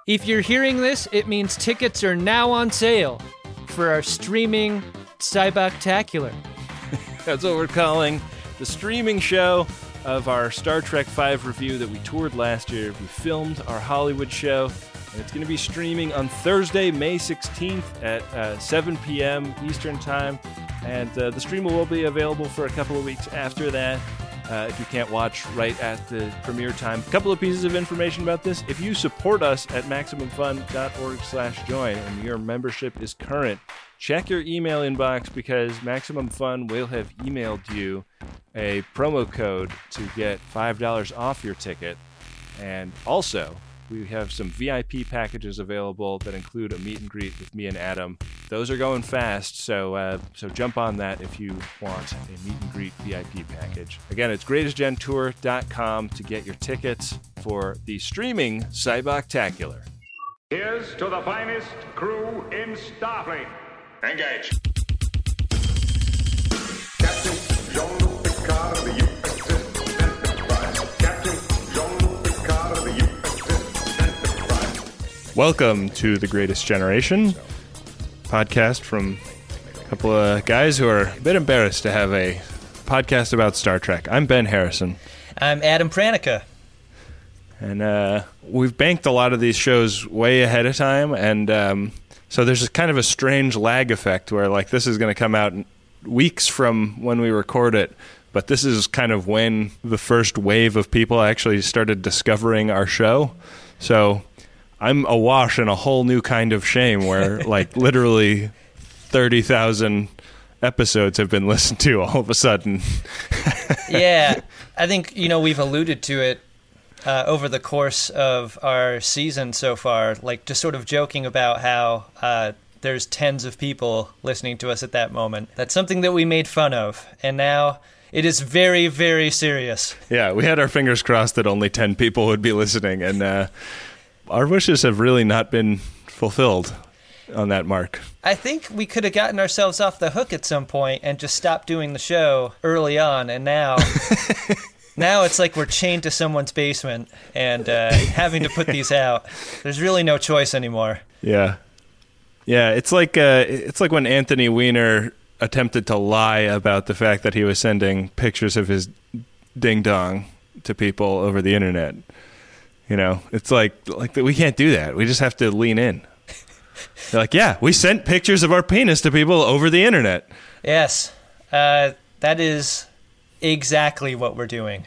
If you're hearing this, it means tickets are now on sale for our streaming Cyboctacular. That's what we're calling the streaming show of our Star Trek V review that we toured last year. We filmed our Hollywood show, and it's going to be streaming on Thursday, May 16th at 7 p.m. Eastern Time. And the stream will be available for a couple of weeks after that. If you can't watch right at the premiere time. A couple of pieces of information about this. If you support us at MaximumFun.org/join and your membership is current, check your email inbox because Maximum Fun will have emailed you a promo code to get $5 off your ticket. And also, we have some VIP packages available that include a meet and greet with me and Adam. Those are going fast, so jump on that if you want a meet and greet VIP package. Again, it's greatestgentour.com to get your tickets for the streaming Cyboctacular. Here's to the finest crew in Starfleet. Engage. Captain Jean-Luc Picard of the USS Enterprise. Captain Jean-Luc Picard of the USS Enterprise. Welcome to The Greatest Generation, podcast from a couple of guys who are a bit embarrassed to have a podcast about Star Trek. I'm Ben Harrison. I'm Adam Pranica. And we've banked a lot of these shows way ahead of time, and so there's kind of a strange lag effect where, like, this is going to come out weeks from when we record it, but this is kind of when the first wave of people actually started discovering our show. So I'm awash in a whole new kind of shame where, like, literally 30,000 episodes have been listened to all of a sudden. Yeah, I think, we've alluded to it over the course of our season so far, like just sort of joking about how there's tens of people listening to us at that moment. That's something that we made fun of, and now it is very, very serious. Yeah, we had our fingers crossed that only 10 people would be listening, and our wishes have really not been fulfilled on that mark. I think we could have gotten ourselves off the hook at some point and just stopped doing the show early on, and now... Now it's like we're chained to someone's basement and having to put these out. There's really no choice anymore. Yeah. It's like when Anthony Weiner attempted to lie about the fact that he was sending pictures of his ding dong to people over the internet. It's like we can't do that. We just have to lean in. They're like, yeah, we sent pictures of our penis to people over the internet. Yes, that is exactly what we're doing.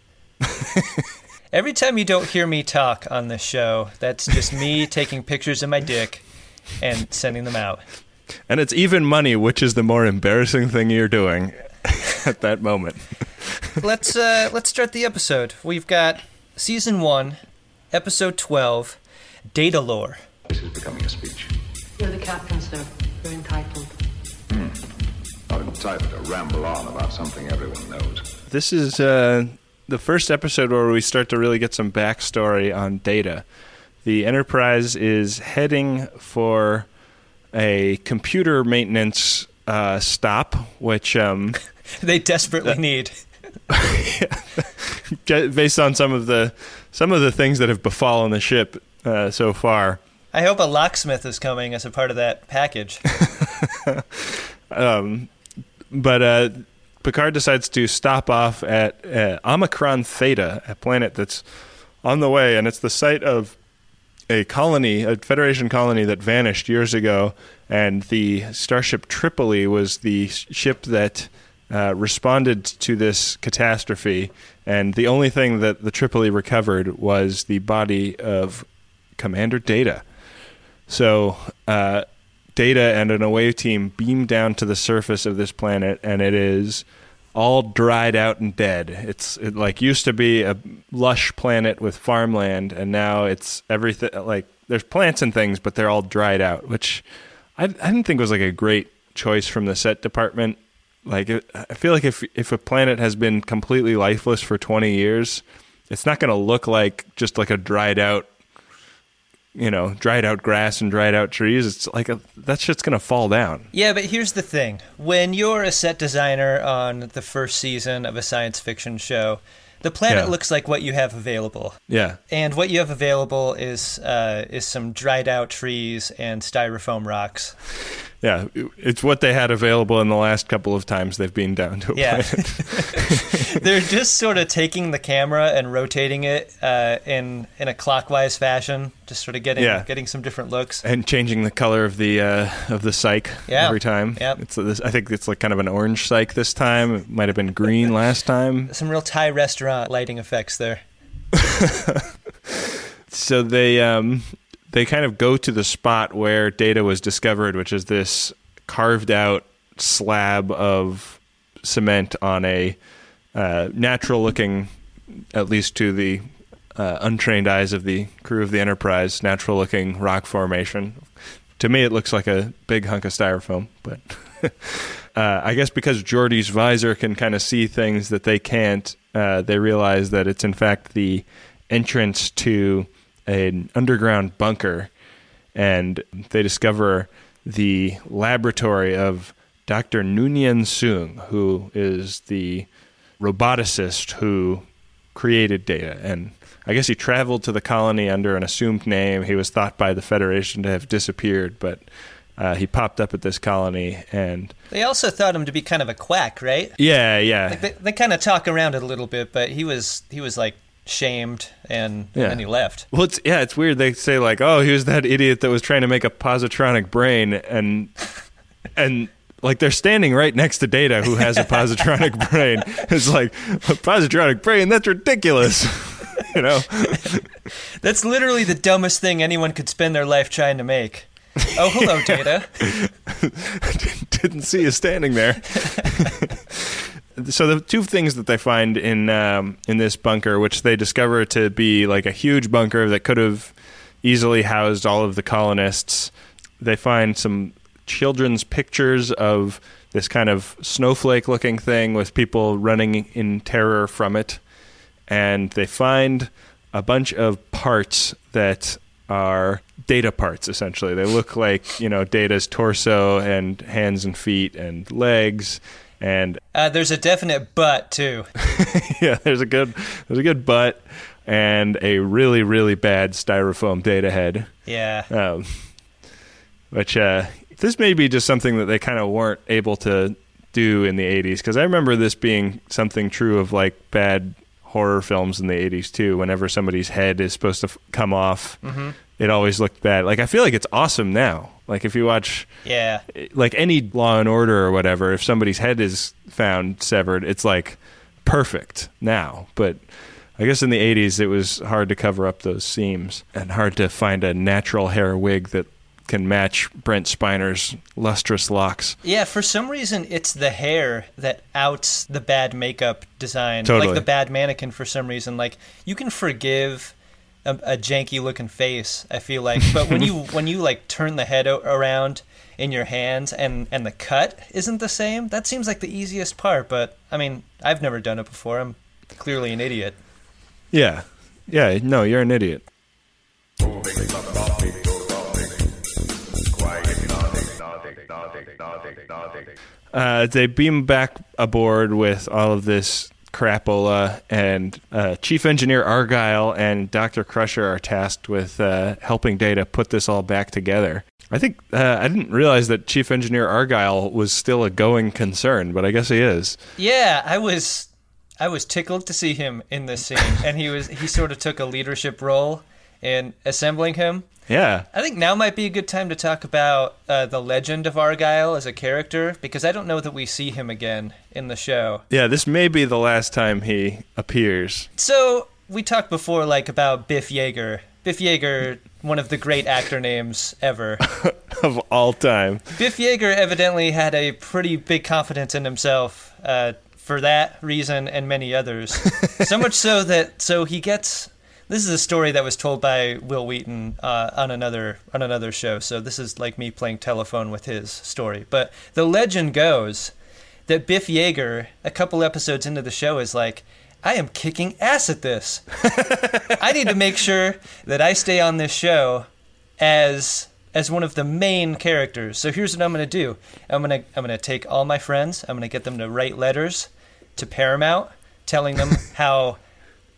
Every time you don't hear me talk on this show, that's just me taking pictures of my dick and sending them out. And it's even money, which is the more embarrassing thing you're doing at that moment. Let's start the episode. We've got Season 1, Episode 12, Data Lore. This is becoming a speech. You're the captain, sir. You're entitled. Not entitled to ramble on about something everyone knows. This is the first episode where we start to really get some backstory on Data. The Enterprise is heading for a computer maintenance stop, which they desperately need. Based on some of the things that have befallen the ship so far. I hope a locksmith is coming as a part of that package. But Picard decides to stop off at Omicron Theta, a planet that's on the way, and it's the site of a Federation colony that vanished years ago, and the Starship Tripoli was the ship that responded to this catastrophe, and the only thing that the Tripoli recovered was the body of Commander Data. So Data and an away team beam down to the surface of this planet, and it is all dried out and dead. It used to be a lush planet with farmland, and now it's everything. Like, there's plants and things, but they're all dried out, which I didn't think was like a great choice from the set department. Like, I feel like if a planet has been completely lifeless for 20 years, it's not going to look like just like a dried out grass and dried out trees. It's like that shit's going to fall down. Yeah, but here's the thing. When you're a set designer on the first season of a science fiction show, The planet Yeah. looks like what you have available. Yeah. And what you have available is some dried out trees and styrofoam rocks. Yeah, it's what they had available in the last couple of times they've been down to a Yeah. planet. They're just sort of taking the camera and rotating it in a clockwise fashion, just sort of getting some different looks. And changing the color of the cyc Yeah. every time. Yep. I think it's like kind of an orange cyc this time. It might have been green last time. Some real Thai restaurant lighting effects there. So they kind of go to the spot where Data was discovered, which is this carved out slab of cement on a natural looking, at least to the untrained eyes of the crew of the Enterprise, natural looking rock formation. To me, it looks like a big hunk of styrofoam, but I guess because Geordi's visor can kind of see things that they can't, they realize that it's in fact the entrance to an underground bunker, and they discover the laboratory of Dr. Noonien Soong, who is the roboticist who created Data. And I guess he traveled to the colony under an assumed name. He was thought by the Federation to have disappeared, but he popped up at this colony. And They also thought him to be kind of a quack, right? yeah. They kind of talk around it a little bit, but he was like shamed and then he left. Well, it's weird. They say like, "Oh, he was that idiot that was trying to make a positronic brain," and like they're standing right next to Data, who has a positronic brain. It's like, a positronic brain? That's ridiculous. You know, That's literally the dumbest thing anyone could spend their life trying to make. Oh, hello, Data. didn't see you standing there. So the two things that they find in this bunker, which they discover to be like a huge bunker that could have easily housed all of the colonists, they find some children's pictures of this kind of snowflake-looking thing with people running in terror from it, and they find a bunch of parts that are Data parts, essentially. They look like, Data's torso and hands and feet and legs. And there's a definite butt too. yeah, there's a good butt and a really, really bad styrofoam Data head. Yeah. Which this may be just something that they kind of weren't able to do in the 80s, because I remember this being something true of like bad horror films in the 80s too. Whenever somebody's head is supposed to come off, it always looked bad. Like, I feel like it's awesome now. Like, if you watch like any Law and Order or whatever, if somebody's head is found severed, it's like perfect now. But I guess in the 80s it was hard to cover up those seams and hard to find a natural hair wig that can match Brent Spiner's lustrous locks. Yeah, for some reason it's the hair that outs the bad makeup design. Totally. Like the bad mannequin for some reason. Like, you can forgive a janky looking face, I feel like, but when you like turn the head around in your hands and the cut isn't the same, that seems like the easiest part. But I mean, I've never done it before. I'm clearly an idiot. Yeah, no, you're an idiot. They beam back aboard with all of this crapola, and Chief Engineer Argyle and Dr. Crusher are tasked with helping Data put this all back together. I think I didn't realize that Chief Engineer Argyle was still a going concern, but I guess he is. Yeah, I was tickled to see him in this scene, and he sort of took a leadership role in assembling him. Yeah. I think now might be a good time to talk about the legend of Argyle as a character, because I don't know that we see him again in the show. Yeah, this may be the last time he appears. So, we talked before, like, about Biff Yeager. Biff Yeager, one of the great actor names ever. Of all time. Biff Yeager evidently had a pretty big confidence in himself for that reason and many others. So much so that he gets... This is a story that was told by Will Wheaton on another show, so this is like me playing telephone with his story. But the legend goes that Biff Yeager, a couple episodes into the show, is like, I am kicking ass at this. I need to make sure that I stay on this show as one of the main characters. So here's what I'm going to do. I'm going to take all my friends, I'm going to get them to write letters to Paramount telling them how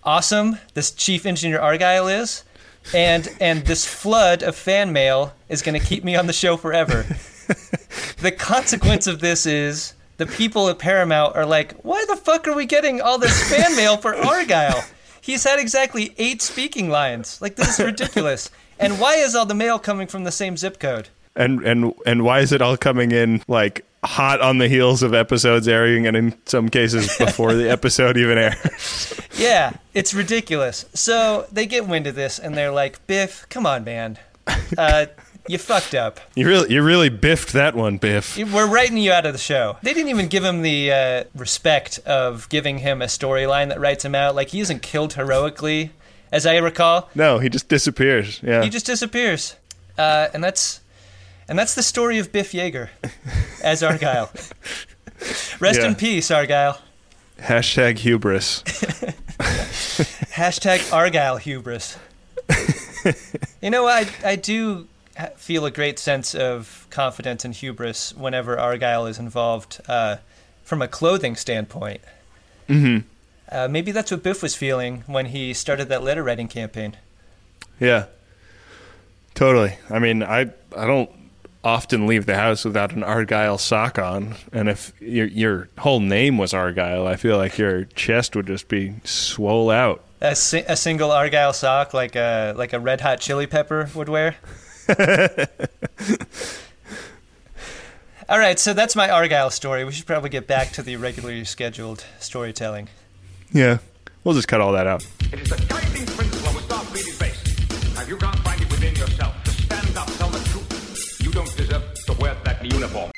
awesome this Chief Engineer Argyle is, and this flood of fan mail is going to keep me on the show forever. The consequence of this is the people at Paramount are like, why the fuck are we getting all this fan mail for Argyle? He's had exactly 8 speaking lines. Like, this is ridiculous. And why is all the mail coming from the same zip code? And why is it all coming in like hot on the heels of episodes airing, and in some cases before the episode even airs? Yeah, it's ridiculous. So they get wind of this, and they're like, Biff, come on, man. You fucked up. You really biffed that one, Biff. We're writing you out of the show. They didn't even give him the respect of giving him a storyline that writes him out. Like, he isn't killed heroically, as I recall. No, he just disappears. Yeah, he just disappears. And that's the story of Biff Yeager as Argyle. Rest in peace, Argyle. Hashtag hubris. Hashtag Argyle hubris. You know, I do feel a great sense of confidence and hubris whenever Argyle is involved from a clothing standpoint. Mm-hmm. Maybe that's what Biff was feeling when he started that letter writing campaign. Yeah, totally. I mean, I don't often leave the house without an Argyle sock on, and if your whole name was Argyle, I feel like your chest would just be swole out. A single Argyle sock, like a Red Hot Chili Pepper would wear. All right, so that's my Argyle story. We should probably get back to the regularly scheduled storytelling. Yeah, we'll just cut all that out. It is the guiding principle of a Starfleet base. Now, you can't find it within yourself to stand up, tell the truth. You don't deserve to wear that uniform.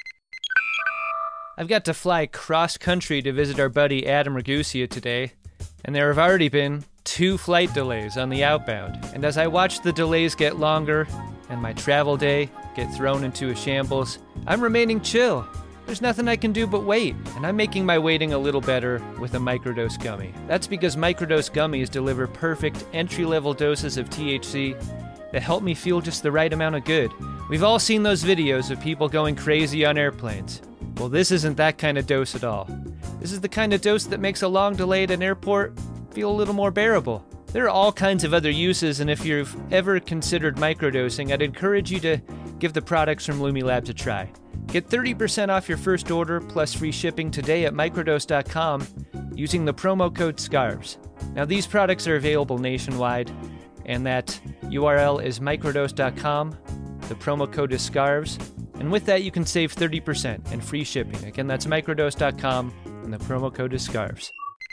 I've got to fly cross-country to visit our buddy Adam Ragusa today, and there have already been 2 flight delays on the outbound. And as I watch the delays get longer and my travel day get thrown into a shambles, I'm remaining chill. There's nothing I can do but wait, and I'm making my waiting a little better with a microdose gummy. That's because microdose gummies deliver perfect entry-level doses of THC that help me feel just the right amount of good. We've all seen those videos of people going crazy on airplanes. Well, this isn't that kind of dose at all. This is the kind of dose that makes a long delay at an airport feel a little more bearable. There are all kinds of other uses, and if you've ever considered microdosing, I'd encourage you to give the products from Lumi Labs a try. Get 30% off your first order plus free shipping today at microdose.com using the promo code SCARVES. Now, these products are available nationwide, and that URL is microdose.com. The promo code is SCARVES, and with that, you can save 30% and free shipping. Again, that's microdose.com, and the promo code is SCARVES.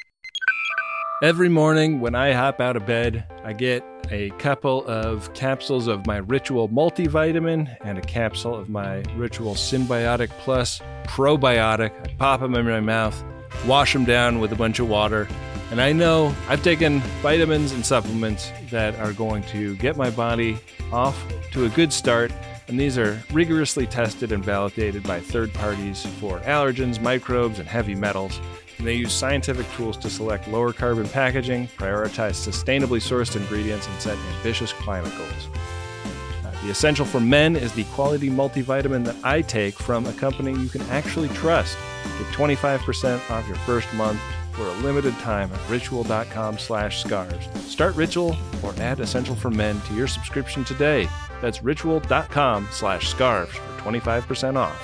Every morning when I hop out of bed, I get a couple of capsules of my Ritual multivitamin and a capsule of my Ritual Symbiotic Plus probiotic. I pop them in my mouth, wash them down with a bunch of water, and I know I've taken vitamins and supplements that are going to get my body off to a good start, and these are rigorously tested and validated by third parties for allergens, microbes, and heavy metals. And they use scientific tools to select lower carbon packaging, prioritize sustainably sourced ingredients, and set ambitious climate goals. The Essential for Men is the quality multivitamin that I take from a company you can actually trust. Get 25% off your first month for a limited time at ritual.com/scarves. Start Ritual or add Essential for Men to your subscription today. That's ritual.com/scarves for 25% off.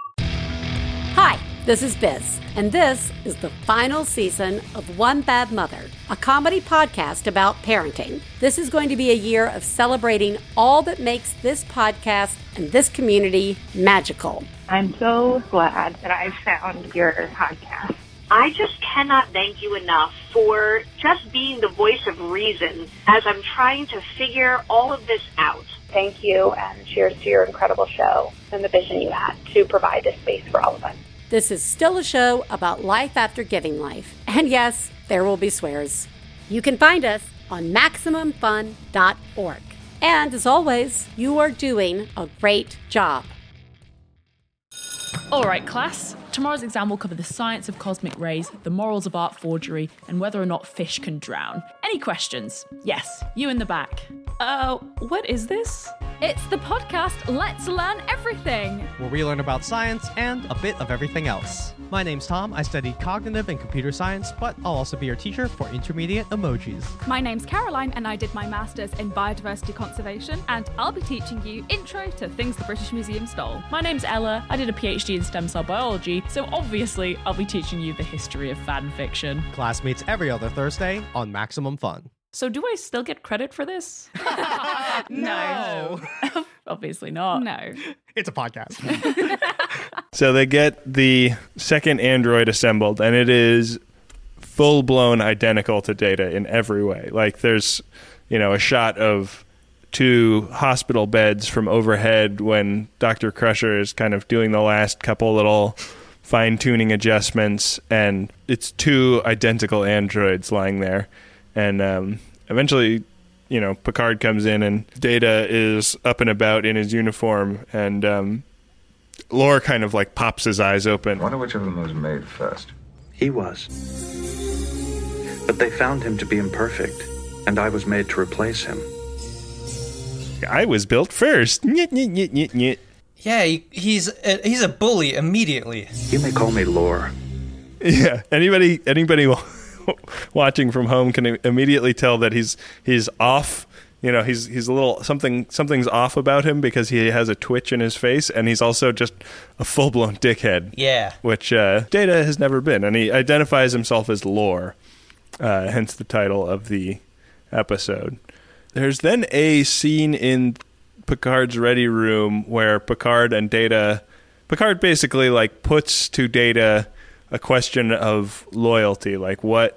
Hi, this is Biz, and this is the final season of One Bad Mother, a comedy podcast about parenting. This is going to be a year of celebrating all that makes this podcast and this community magical. I'm so glad that I found your podcast. I just cannot thank you enough for just being the voice of reason as I'm trying to figure all of this out. Thank you, and cheers to your incredible show and the vision you had to provide this space for all of us. This is still a show about life after giving life. And yes, there will be swears. You can find us on MaximumFun.org. And as always, you are doing a great job. All right, class. Tomorrow's exam will cover the science of cosmic rays, the morals of art forgery, and whether or not fish can drown. Any questions? Yes, you in the back. What is this? It's the podcast Let's Learn Everything, where we learn about science and a bit of everything else. My name's Tom. I studied cognitive and computer science, but I'll also be your teacher for intermediate emojis. My name's Caroline, and I did my master's in biodiversity conservation, and I'll be teaching you intro to things the British Museum stole. My name's Ella. I did a PhD in stem cell biology, so obviously I'll be teaching you the history of fan fiction. Class meets every other Thursday on Maximum Fun. So do I still get credit for this? No. Obviously not. No. It's a podcast. So they get the second android assembled, and it is full-blown identical to Data in every way. Like, there's, a shot of 2 hospital beds from overhead when Dr. Crusher is kind of doing the last couple little fine-tuning adjustments, and it's 2 identical androids lying there. And eventually, Picard comes in and Data is up and about in his uniform, and Lore kind of like pops his eyes open. I wonder which of them was made first. He was. But they found him to be imperfect, and I was made to replace him. I was built first. Nyet, nyet, nyet, nyet, nyet. Yeah, he's a bully immediately. You may call me Lore. Yeah, anybody watching from home can immediately tell that he's off. He's a little something's off about him because he has a twitch in his face, and he's also just a full-blown dickhead. Yeah, which Data has never been, and he identifies himself as Lore, hence the title of the episode. There's then a scene in Picard's ready room where Picard basically like puts to Data a question of loyalty, what's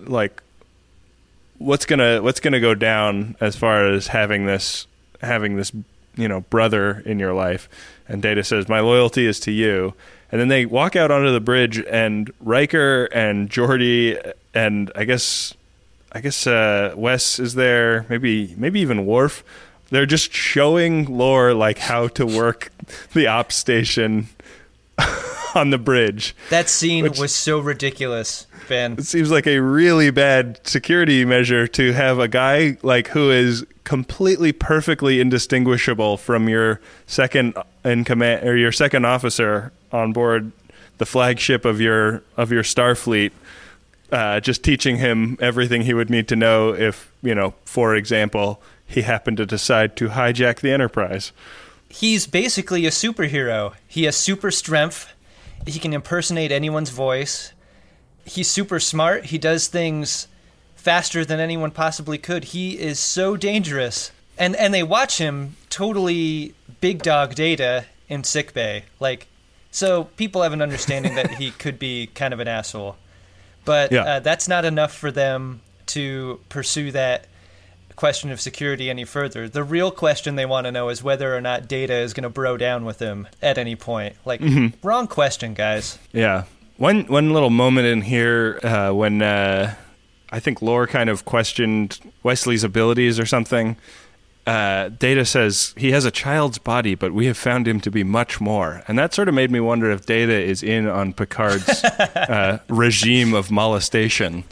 gonna go down as far as having this brother in your life. And Data says, my loyalty is to you. And then they walk out onto the bridge, and Riker and Geordi and I guess Wes is there, maybe even Worf. They're just showing Lore how to work the ops station on the bridge. That scene was so ridiculous, Ben. It seems like a really bad security measure to have a guy who is completely perfectly indistinguishable from your second in command or your second officer on board the flagship of your Starfleet, just teaching him everything he would need to know if, for example, he happened to decide to hijack the Enterprise. He's basically a superhero. He has super strength. He can impersonate anyone's voice. He's super smart. He does things faster than anyone possibly could. He is so dangerous. And they watch him totally big dog Data in sickbay. So people have an understanding that he could be kind of an asshole. But that's not enough for them to pursue that question of security any further. The real question they want to know is whether or not Data is going to bro down with him at any point. Wrong question, guys. Yeah. One little moment in here when I think Lore kind of questioned Wesley's abilities or something. Data says he has a child's body, but we have found him to be much more. And that sort of made me wonder if Data is in on Picard's regime of molestation.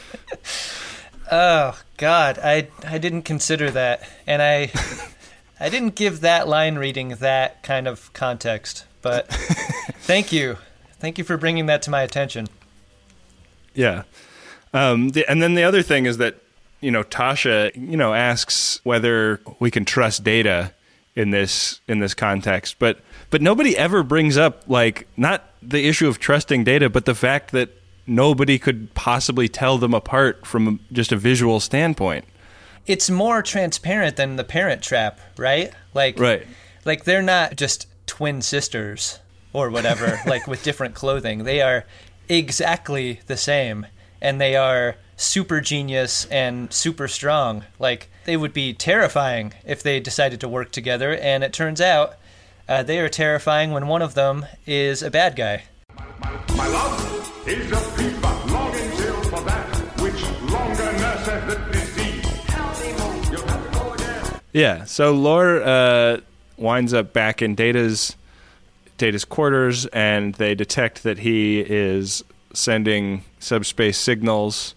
Oh, God, I didn't consider that. And I didn't give that line reading that kind of context. But thank you. Thank you for bringing that to my attention. Yeah. And then the other thing is that, Tasha, asks whether we can trust Data in this context. But nobody ever brings up, not the issue of trusting Data, but the fact that nobody could possibly tell them apart from just a visual standpoint. It's more transparent than the Parent Trap, right? Right. They're not just twin sisters or whatever, with different clothing. They are exactly the same, and they are super genius and super strong. They would be terrifying if they decided to work together, and it turns out they are terrifying when one of them is a bad guy. My love is a peep but longing till for that which longer nurseth the disease. You'll have to go again. Yeah, so Lore winds up back in Data's quarters, and they detect that he is sending subspace signals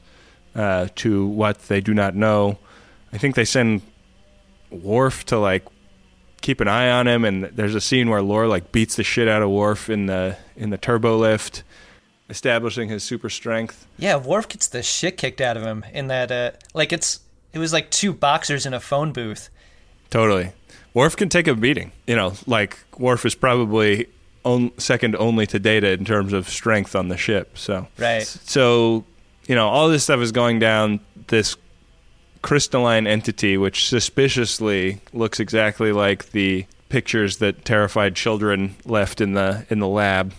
to what they do not know. I think they send Worf to keep an eye on him. And there's a scene where Lore like beats the shit out of Worf in the turbo lift, establishing his super strength. Yeah, Worf gets the shit kicked out of him in that. It was like two boxers in a phone booth. Totally. Worf can take a beating. Like Worf is probably second only to Data in terms of strength on the ship. So right. So all this stuff is going down. This crystalline entity, which suspiciously looks exactly like the pictures that terrified children left in the lab.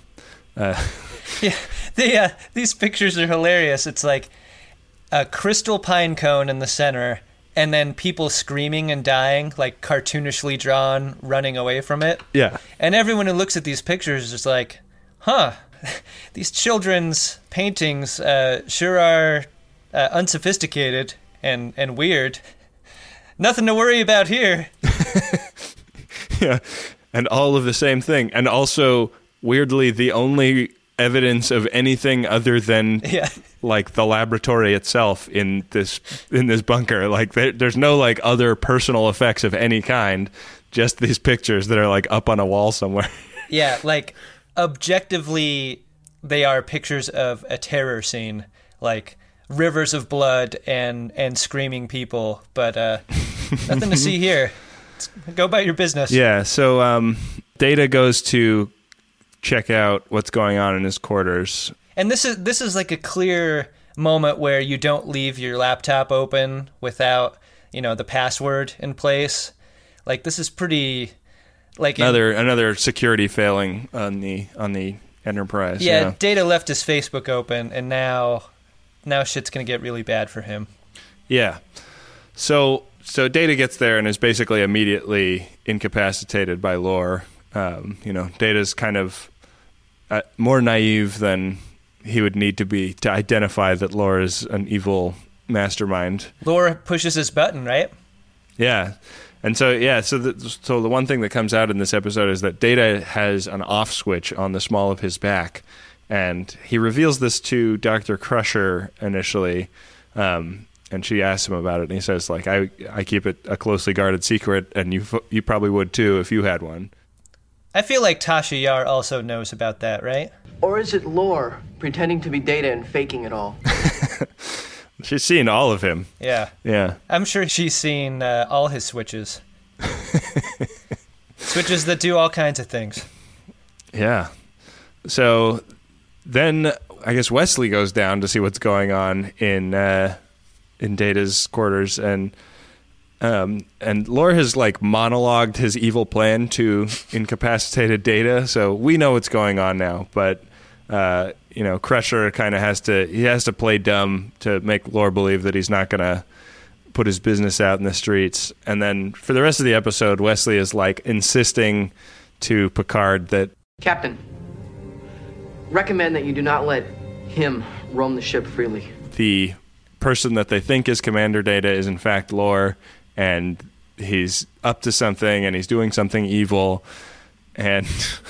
Yeah, these pictures are hilarious. It's like a crystal pine cone in the center, and then people screaming and dying, like cartoonishly drawn, running away from it. Yeah. And everyone who looks at these pictures is like, huh, these children's paintings sure are unsophisticated and weird. Nothing to worry about here. Yeah, and all of the same thing. And also, weirdly, the only evidence of anything other than like the laboratory itself in this bunker. Like there's no like other personal effects of any kind, just these pictures that are like up on a wall somewhere. Yeah, like objectively they are pictures of a terror scene, like rivers of blood and screaming people, but nothing to see here. Go about your business. Yeah, so Data goes to check out what's going on in his quarters. And this is like a clear moment where you don't leave your laptop open without, the password in place. Like this is pretty like another security failing on the Enterprise. Yeah, Data left his Facebook open, and now shit's going to get really bad for him. Yeah. So Data gets there and is basically immediately incapacitated by Lore. Data's kind of more naive than he would need to be to identify that Lore is an evil mastermind. Lore pushes his button, right? Yeah. And so the one thing that comes out in this episode is that Data has an off switch on the small of his back, and he reveals this to Dr. Crusher initially, and she asks him about it, and he says, like, I keep it a closely guarded secret, and you probably would too if you had one. I feel like Tasha Yar also knows about that, right? Or is it Lore pretending to be Data and faking it all? She's seen all of him. Yeah. Yeah. I'm sure she's seen all his switches. Switches that do all kinds of things. Yeah. So then I guess Wesley goes down to see what's going on in Data's quarters, and Lore has like monologued his evil plan to incapacitated Data, so we know what's going on now. But Crusher kind of has to play dumb to make Lore believe that he's not gonna put his business out in the streets. And then for the rest of the episode, Wesley is like insisting to Picard that, Captain, recommend that you do not let him roam the ship freely. The person that they think is Commander Data is in fact Lore, and he's up to something, and he's doing something evil, and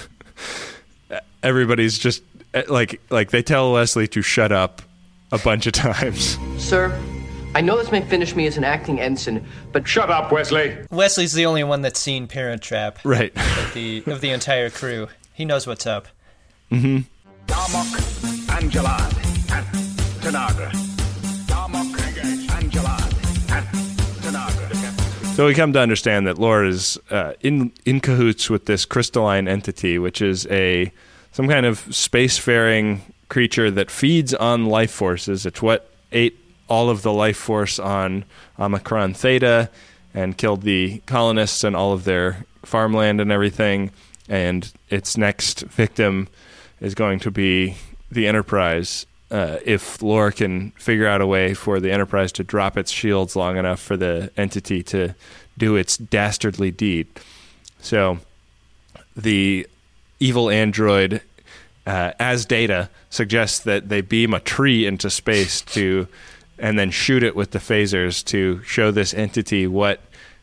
everybody's just like they tell Wesley to shut up a bunch of times. Sir, I know this may finish me as an acting ensign, but shut up, Wesley. Wesley's the only one that's seen Parent Trap, right? Of the entire crew, he knows what's up. Mm-hmm. Darmok, Angelad, and Tanagra. Darmok, Angelad, and Tanagra. So we come to understand that Lore is in cahoots with this crystalline entity, which is some kind of spacefaring creature that feeds on life forces. It's what ate all of the life force on Omicron Theta and killed the colonists and all of their farmland and everything. And its next victim is going to be the Enterprise, if Lore can figure out a way for the Enterprise to drop its shields long enough for the entity to do its dastardly deed. So the evil android, as Data, suggests that they beam a tree into space and then shoot it with the phasers to show this entity what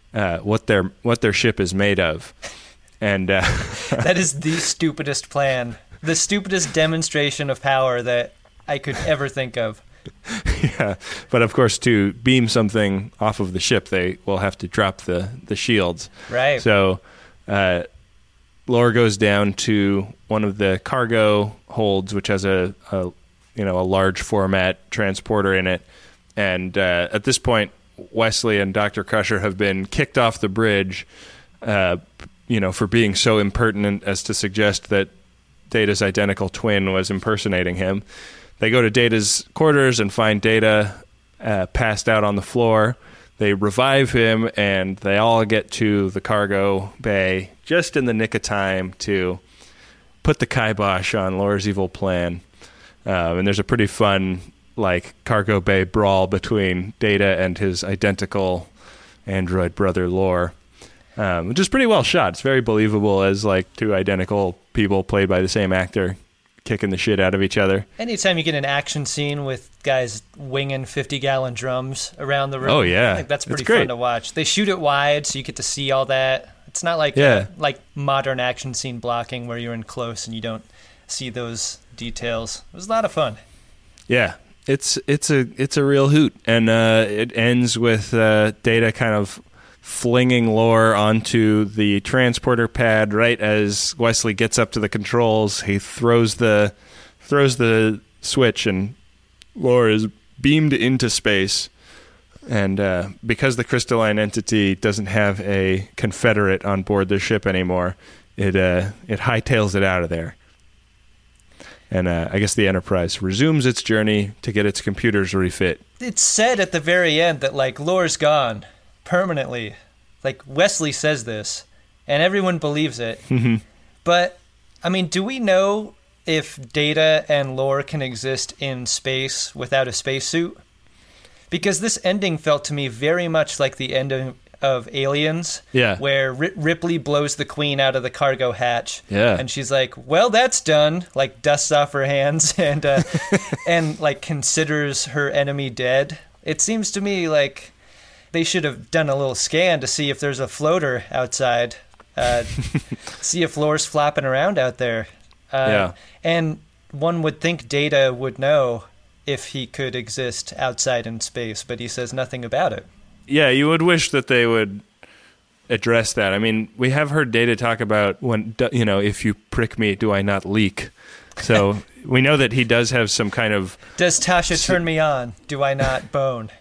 their ship is made of. And that is the stupidest plan, the stupidest demonstration of power that I could ever think of. Yeah, but of course, to beam something off of the ship, they will have to drop the shields. Right. So Lore goes down to one of the cargo holds, which has a large format transporter in it. And at this point, Wesley and Dr. Crusher have been kicked off the bridge, for being so impertinent as to suggest that Data's identical twin was impersonating him. They go to Data's quarters and find Data passed out on the floor. They revive him, and they all get to the cargo bay just in the nick of time to put the kibosh on Lore's evil plan. And there's a pretty fun cargo bay brawl between Data and his identical android brother Lore, which is pretty well shot. It's very believable as two identical people played by the same actor kicking the shit out of each other. Anytime you get an action scene with guys winging 50-gallon drums around the room, oh yeah, I think that's pretty fun to watch. They shoot it wide so you get to see all that. It's not like modern action scene blocking where you're in close and you don't see those details. It was a lot of fun. Yeah. It's a real hoot, and it ends with Data kind of flinging Lore onto the transporter pad right as Wesley gets up to the controls. He throws the switch, and Lore is beamed into space. And because the crystalline entity doesn't have a Confederate on board the ship anymore, it hightails it out of there. And I guess the Enterprise resumes its journey to get its computers refit. It's said at the very end that, Lore's gone permanently. Wesley says this, and everyone believes it. Mm-hmm. But, do we know if Data and Lore can exist in space without a spacesuit? Because this ending felt to me very much like the end of Aliens, where Ripley blows the Queen out of the cargo hatch, and she's like, "Well, that's done." Dusts off her hands and and considers her enemy dead. It seems to me like they should have done a little scan to see if there's a floater outside, see if Lore's flopping around out there. And one would think Data would know if he could exist outside in space, but he says nothing about it. Yeah, you would wish that they would address that. We have heard Data talk about if you prick me, do I not leak? So we know that he does have some kind of... Does Tasha turn me on? Do I not bone?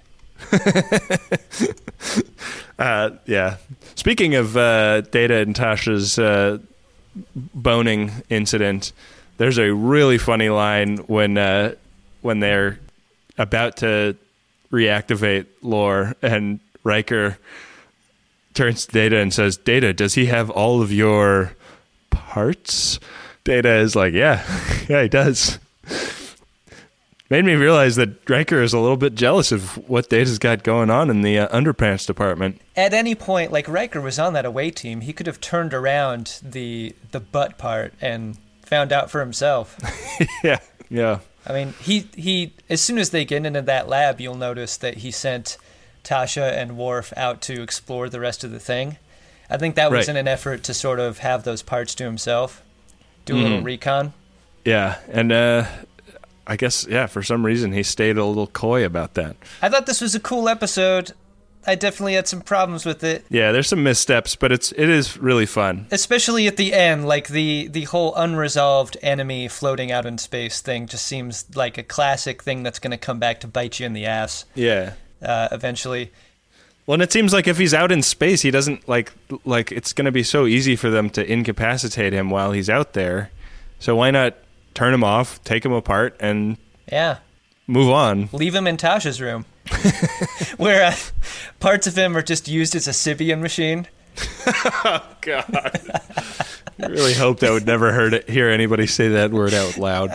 Yeah. Speaking of Data and Tasha's boning incident, there's a really funny line when they're about to reactivate Lore, and Riker turns to Data and says, "Data, does he have all of your parts?" Data is like, yeah, he does. Made me realize that Riker is a little bit jealous of what Data's got going on in the underpants department. At any point, Riker was on that away team, he could have turned around the butt part and found out for himself. Yeah. He as soon as they get into that lab, you'll notice that he sent Tasha and Worf out to explore the rest of the thing. I think that was in an effort to sort of have those parts to himself, do a little recon. Yeah, and I guess, for some reason he stayed a little coy about that. I thought this was a cool episode. I definitely had some problems with it. Yeah, there's some missteps, but it is really fun. Especially at the end, the whole unresolved enemy floating out in space thing just seems like a classic thing that's going to come back to bite you in the ass. Yeah. Eventually. Well, and it seems like if he's out in space, he doesn't like it's going to be so easy for them to incapacitate him while he's out there. So why not turn him off, take him apart, and move on. Leave him in Tasha's room. Where parts of him are just used as a Sibian machine. Oh, God. I really hoped I would never hear anybody say that word out loud.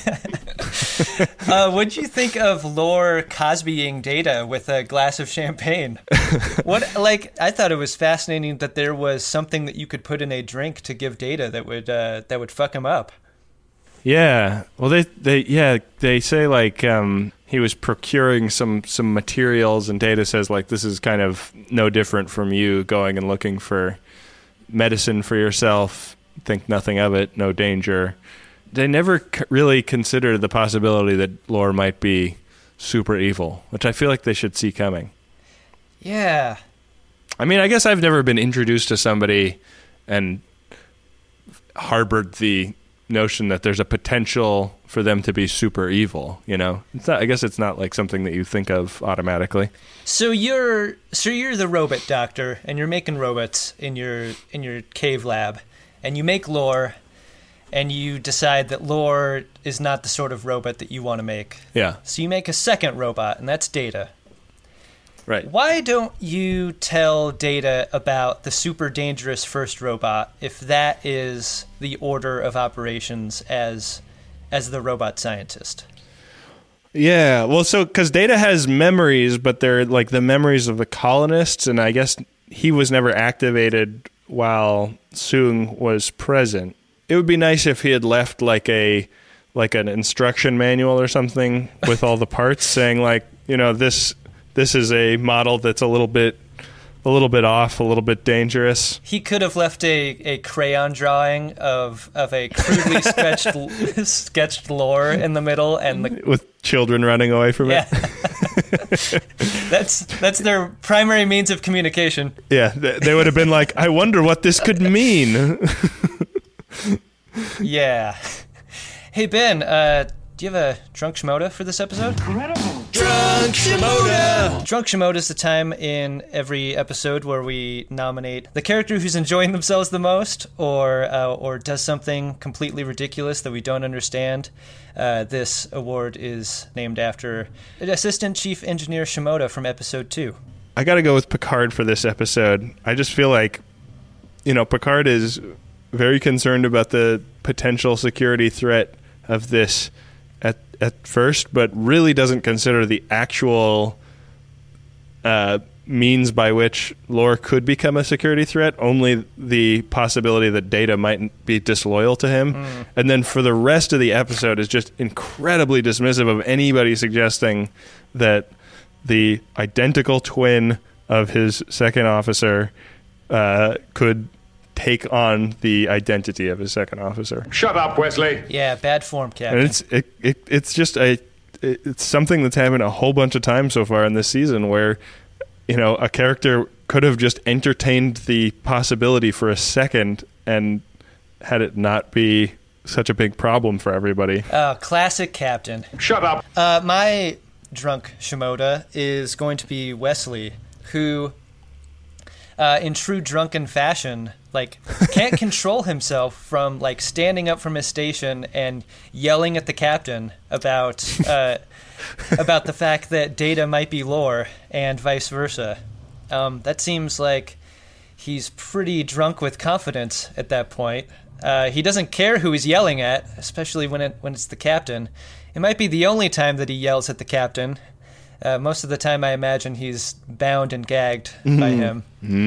What'd you think of Lore Cosbying Data with a glass of champagne? I thought it was fascinating that there was something that you could put in a drink to give Data that would fuck him up. Yeah. Well, they say he was procuring some materials, and Data says this is kind of no different from you going and looking for medicine for yourself. Think nothing of it, no danger. They never really considered the possibility that Lore might be super evil, which I feel like they should see coming. Yeah. I guess I've never been introduced to somebody and harbored the notion that there's a potential for them to be super evil. You know, it's not, I guess it's not like something that you think of automatically. So you're the robot doctor, and you're making robots in your cave lab, and you make Lore, and you decide that Lore is not the sort of robot that you want to make. Yeah. So you make a second robot, and that's Data. Right. Why don't you tell Data about the super dangerous first robot if that is the order of operations as the robot scientist? Yeah, well, so because Data has memories, but they're like the memories of the colonists, and I guess he was never activated while Soong was present. It would be nice if he had left like an instruction manual or something with all the parts saying like, you know, this is a model that's a little bit off, a little bit dangerous. He could have left a crayon drawing of a crudely sketched Lore in the middle, and with children running away from it. That's their primary means of communication. Yeah, they would have been like, I wonder what this could mean. Yeah. Hey Ben, do you have a Drunk Shimoda for this episode? Incredible. Drunk Shimoda! Drunk Shimoda is the time in every episode where we nominate the character who's enjoying themselves the most, or does something completely ridiculous that we don't understand. This award is named after Assistant Chief Engineer Shimoda from episode 2. I got to go with Picard for this episode. I just feel like, you know, Picard is very concerned about the potential security threat of this at first, but really doesn't consider the actual means by which Lore could become a security threat, only the possibility that Data might be disloyal to him. And then for the rest of the episode is just incredibly dismissive of anybody suggesting that the identical twin of his second officer could take on the identity of his second officer. Shut up, Wesley. Yeah, bad form, Captain. And it's just it's something that's happened a whole bunch of times so far in this season where, you know, a character could have just entertained the possibility for a second and had it not be such a big problem for everybody. Classic Captain. Shut up. My Drunk Shimoda is going to be Wesley, who, in true drunken fashion, like, can't control himself from like standing up from his station and yelling at the captain about the fact that Data might be Lore and vice versa. That seems like he's pretty drunk with confidence at that point. He doesn't care who he's yelling at, especially when it's the captain. It might be the only time that he yells at the captain. Most of the time, I imagine he's bound and gagged by him.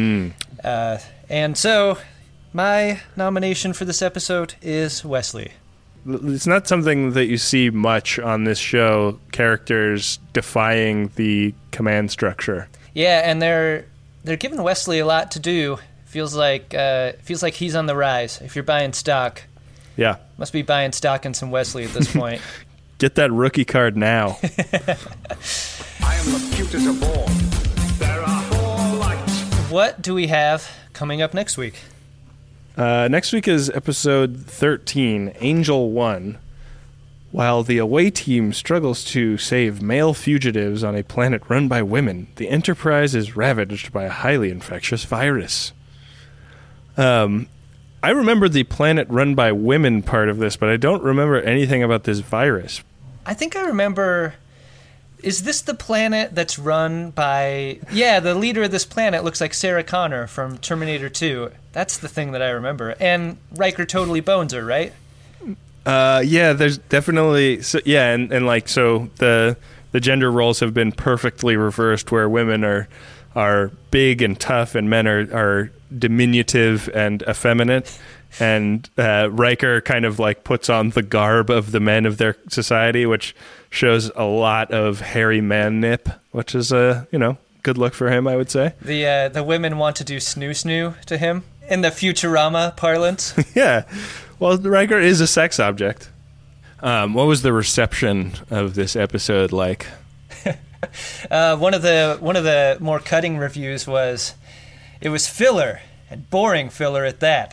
And so, my nomination for this episode is Wesley. It's not something that you see much on this show, characters defying the command structure. Yeah, and they're giving Wesley a lot to do. Feels like he's on the rise. If you're buying stock, yeah, must be buying stock in some Wesley at this point. Get that rookie card now. I am the cutest of all. There are 4 lights. What do we have coming up next week? Next week is episode 13, Angel 1. While the away team struggles to save male fugitives on a planet run by women, the Enterprise is ravaged by a highly infectious virus. I remember the planet run by women part of this, but I don't remember anything about this virus. I think I remember... Is this the planet that's run by... Yeah, the leader of this planet looks like Sarah Connor from Terminator 2. That's the thing that I remember. And Riker totally bones her, right? Yeah, there's definitely... So the gender roles have been perfectly reversed, where women are big and tough and men are diminutive and effeminate. And Riker kind of like puts on the garb of the men of their society, which shows a lot of hairy man nip, which is good look for him, I would say. The women want to do snoo to him in the Futurama parlance. Yeah, well, Riker is a sex object. What was the reception of this episode like? One of the more cutting reviews was, it was filler. And boring filler at that.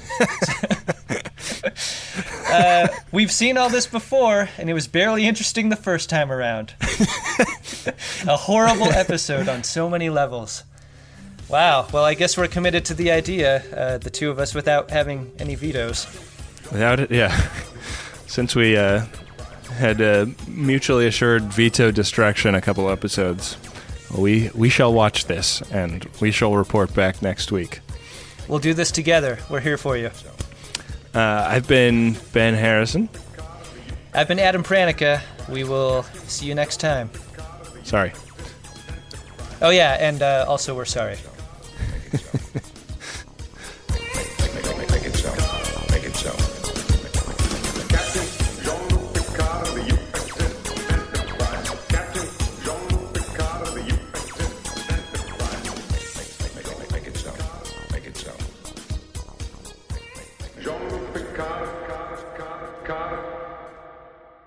We've seen all this before, and it was barely interesting the first time around. A horrible episode on so many levels. Wow, well, I guess we're committed to the idea, the two of us, without having any vetoes. Without it, yeah. Since we had a mutually assured veto destruction a couple episodes, we shall watch this, and we shall report back next week. We'll do this together. We're here for you. I've been Ben Harrison. I've been Adam Pranica. We will see you next time. Sorry. Oh, yeah, and also we're sorry.